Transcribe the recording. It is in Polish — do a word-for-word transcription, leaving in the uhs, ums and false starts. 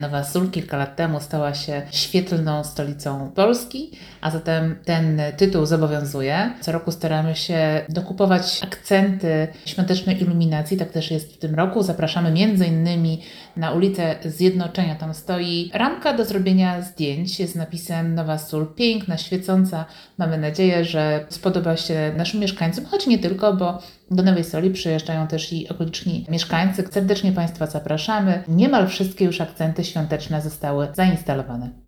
Nowa Sól kilka lat temu stała się świetlną stolicą Polski, a zatem ten tytuł zobowiązuje. Co roku staramy się dokupować akcenty świątecznej iluminacji, tak też jest w tym roku. Zapraszamy między innymi na ulicę Zjednoczenia. Tam stoi ramka do zrobienia zdjęć z napisem Nowa Sól, piękna, świecąca. Mamy nadzieję, że spodoba się naszym mieszkańcom, choć nie tylko, bo do Nowej Soli przyjeżdżają też i okoliczni mieszkańcy. Serdecznie Państwa zapraszamy. Niemal wszystkie już akcenty świąteczne zostały zainstalowane.